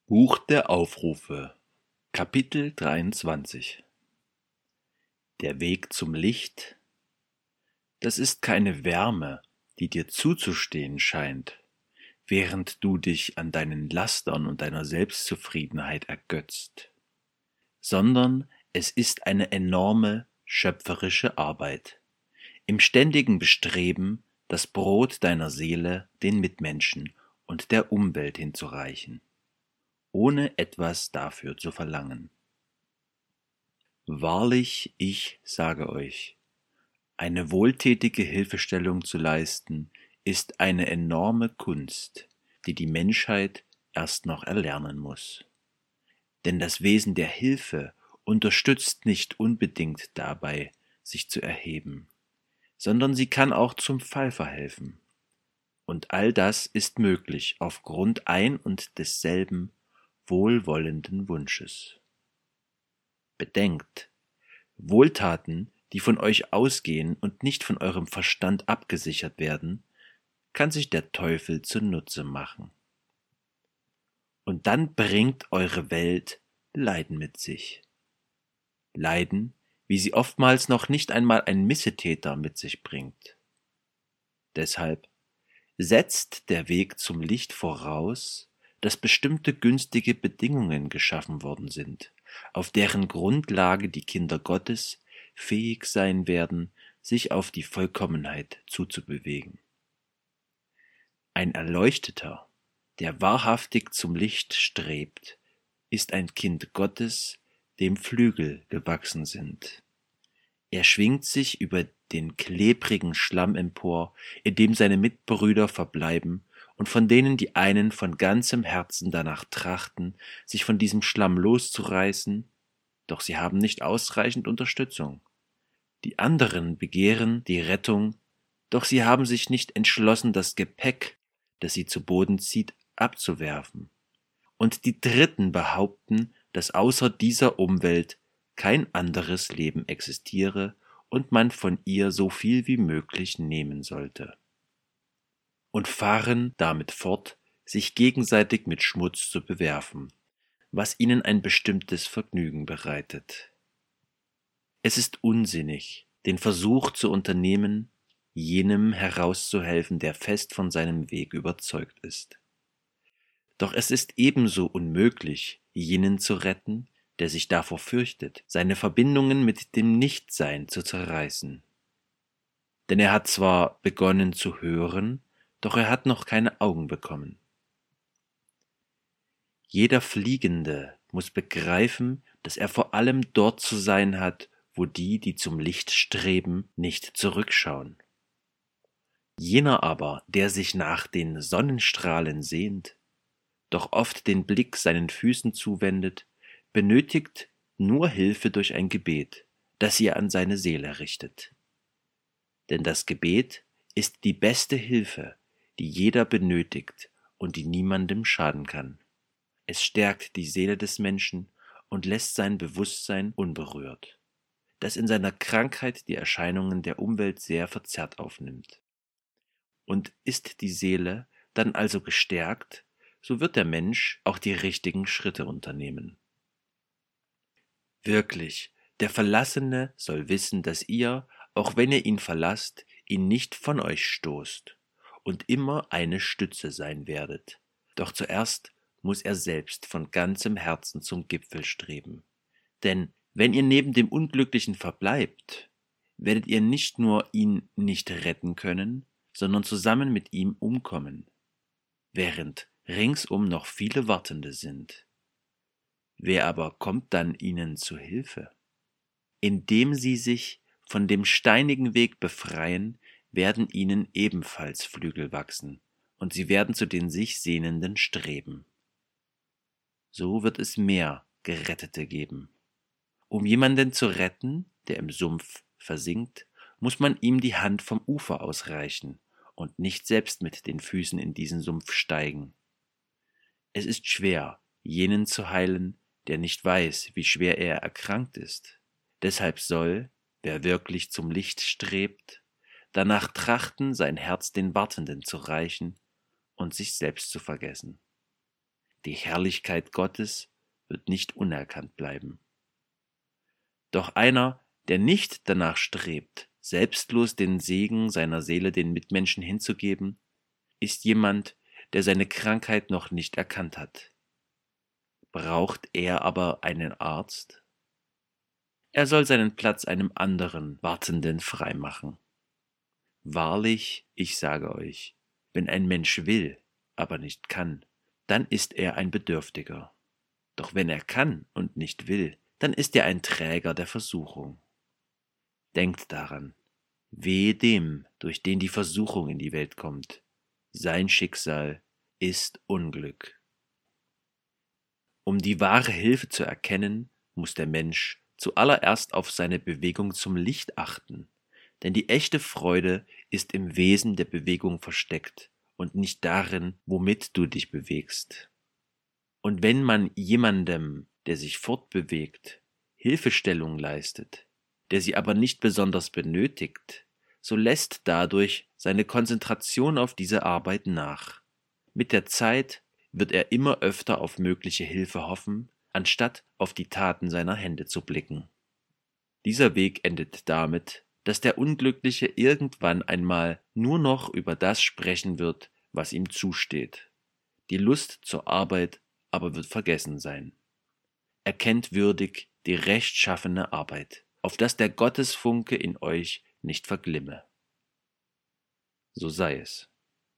Buch der Aufrufe, Kapitel 23. Der Weg zum Licht, das ist keine Wärme, die dir zuzustehen scheint, während du dich an deinen Lastern und deiner Selbstzufriedenheit ergötzt, sondern es ist eine enorme schöpferische Arbeit, im ständigen Bestreben, das Brot deiner Seele den Mitmenschen und der Umwelt hinzureichen, ohne etwas dafür zu verlangen. Wahrlich, ich sage euch, eine wohltätige Hilfestellung zu leisten, ist eine enorme Kunst, die die Menschheit erst noch erlernen muss. Denn das Wesen der Hilfe unterstützt nicht unbedingt dabei, sich zu erheben, sondern sie kann auch zum Fall verhelfen. Und all das ist möglich aufgrund ein und desselben wohlwollenden Wunsches. Bedenkt, Wohltaten, die von euch ausgehen und nicht von eurem Verstand abgesichert werden, kann sich der Teufel zunutze machen. Und dann bringt eure Welt Leiden mit sich. Leiden, wie sie oftmals noch nicht einmal ein Missetäter mit sich bringt. Deshalb setzt der Weg zum Licht voraus, dass bestimmte günstige Bedingungen geschaffen worden sind, auf deren Grundlage die Kinder Gottes fähig sein werden, sich auf die Vollkommenheit zuzubewegen. Ein Erleuchteter, der wahrhaftig zum Licht strebt, ist ein Kind Gottes, dem Flügel gewachsen sind. Er schwingt sich über den klebrigen Schlamm empor, in dem seine Mitbrüder verbleiben und von denen die einen von ganzem Herzen danach trachten, sich von diesem Schlamm loszureißen, doch sie haben nicht ausreichend Unterstützung. Die anderen begehren die Rettung, doch sie haben sich nicht entschlossen, das Gepäck, das sie zu Boden zieht, abzuwerfen. Und die Dritten behaupten, dass außer dieser Umwelt kein anderes Leben existiere und man von ihr so viel wie möglich nehmen sollte. Und fahren damit fort, sich gegenseitig mit Schmutz zu bewerfen, was ihnen ein bestimmtes Vergnügen bereitet. Es ist unsinnig, den Versuch zu unternehmen, jenem herauszuhelfen, der fest von seinem Weg überzeugt ist. Doch es ist ebenso unmöglich, jenen zu retten, der sich davor fürchtet, seine Verbindungen mit dem Nichtsein zu zerreißen. Denn er hat zwar begonnen zu hören, doch er hat noch keine Augen bekommen. Jeder Fliegende muss begreifen, dass er vor allem dort zu sein hat, wo die zum Licht streben, nicht zurückschauen. Jener aber, der sich nach den Sonnenstrahlen sehnt, doch oft den Blick seinen Füßen zuwendet, benötigt nur Hilfe durch ein Gebet, das ihr an seine Seele richtet. Denn das Gebet ist die beste Hilfe, die jeder benötigt und die niemandem schaden kann. Es stärkt die Seele des Menschen und lässt sein Bewusstsein unberührt, das in seiner Krankheit die Erscheinungen der Umwelt sehr verzerrt aufnimmt. Und ist die Seele dann also gestärkt, so wird der Mensch auch die richtigen Schritte unternehmen. Wirklich, der Verlassene soll wissen, dass ihr, auch wenn ihr ihn verlasst, ihn nicht von euch stoßt und immer eine Stütze sein werdet. Doch zuerst muss er selbst von ganzem Herzen zum Gipfel streben. Denn wenn ihr neben dem Unglücklichen verbleibt, werdet ihr nicht nur ihn nicht retten können, sondern zusammen mit ihm umkommen, während ringsum noch viele Wartende sind. Wer aber kommt dann ihnen zu Hilfe? Indem sie sich von dem steinigen Weg befreien, werden ihnen ebenfalls Flügel wachsen, und sie werden zu den sich Sehnenden streben. So wird es mehr Gerettete geben. Um jemanden zu retten, der im Sumpf versinkt, muss man ihm die Hand vom Ufer ausreichen und nicht selbst mit den Füßen in diesen Sumpf steigen. Es ist schwer, jenen zu heilen, der nicht weiß, wie schwer er erkrankt ist. Deshalb soll, wer wirklich zum Licht strebt, danach trachten, sein Herz den Wartenden zu reichen und sich selbst zu vergessen. Die Herrlichkeit Gottes wird nicht unerkannt bleiben. Doch einer, der nicht danach strebt, selbstlos den Segen seiner Seele den Mitmenschen hinzugeben, ist jemand, der seine Krankheit noch nicht erkannt hat. Braucht er aber einen Arzt? Er soll seinen Platz einem anderen Wartenden freimachen. Wahrlich, ich sage euch, wenn ein Mensch will, aber nicht kann, dann ist er ein Bedürftiger. Doch wenn er kann und nicht will, dann ist er ein Träger der Versuchung. Denkt daran, wehe dem, durch den die Versuchung in die Welt kommt. Sein Schicksal ist Unglück. Um die wahre Hilfe zu erkennen, muss der Mensch zuallererst auf seine Bewegung zum Licht achten, denn die echte Freude ist im Wesen der Bewegung versteckt und nicht darin, womit du dich bewegst. Und wenn man jemandem, der sich fortbewegt, Hilfestellung leistet, der sie aber nicht besonders benötigt, so lässt dadurch seine Konzentration auf diese Arbeit nach. Mit der Zeit wird er immer öfter auf mögliche Hilfe hoffen, anstatt auf die Taten seiner Hände zu blicken. Dieser Weg endet damit, dass der Unglückliche irgendwann einmal nur noch über das sprechen wird, was ihm zusteht. Die Lust zur Arbeit aber wird vergessen sein. Erkennt würdig die rechtschaffene Arbeit, auf dass der Gottesfunke in euch nicht verglimme. So sei es.